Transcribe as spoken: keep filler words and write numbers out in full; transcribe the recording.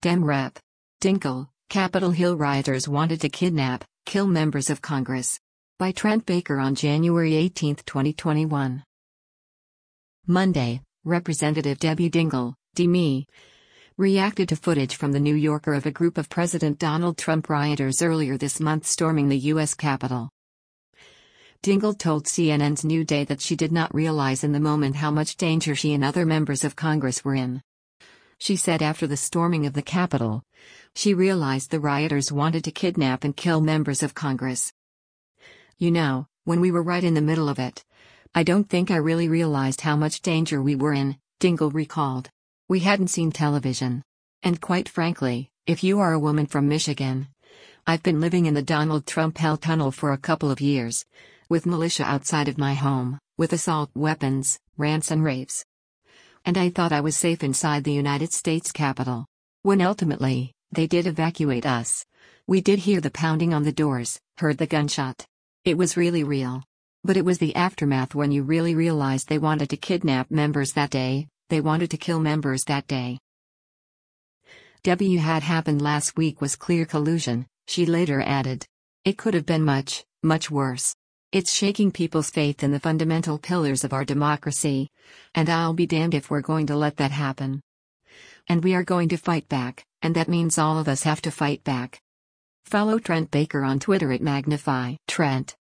Dem Rep. Dingle, Capitol Hill rioters wanted to kidnap, kill members of Congress. By Trent Baker on January eighteenth, twenty twenty-one. Monday, Representative Debbie Dingle, D M E, reacted to footage from The New Yorker of a group of President Donald Trump rioters earlier this month storming the U S Capitol. Dingle told C N N's New Day that she did not realize in the moment how much danger she and other members of Congress were in. She said after the storming of the Capitol, she realized the rioters wanted to kidnap and kill members of Congress. You know, when we were right in the middle of it, I don't think I really realized how much danger we were in, Dingle recalled. We hadn't seen television. And quite frankly, if you are a woman from Michigan, I've been living in the Donald Trump hell tunnel for a couple of years, with militia outside of my home, with assault weapons, rants and raves. And I thought I was safe inside the United States Capitol. When ultimately, they did evacuate us. We did hear the pounding on the doors, heard the gunshot. It was really real. But it was the aftermath when you really realized they wanted to kidnap members that day, they wanted to kill members that day. W had happened last week was clear collusion, she later added. It could have been much, much worse. It's shaking people's faith in the fundamental pillars of our democracy, and I'll be damned if we're going to let that happen. And we are going to fight back, and that means all of us have to fight back. Follow Trent Baker on Twitter at Magnify Trent.